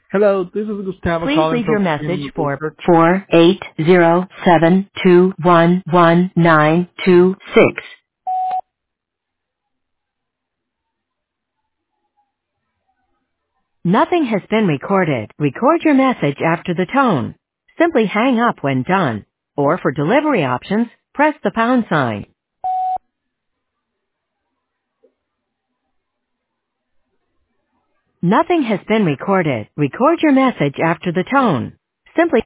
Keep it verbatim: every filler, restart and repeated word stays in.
Hello, this is Gustavo Please calling leave your from message Premium for Research. four eight zero seven two one one nine two six. Nothing has been recorded. Record your message after the tone. Simply hang up when done. Or for delivery options, press the pound sign. Nothing has been recorded. Record your message after the tone. Simply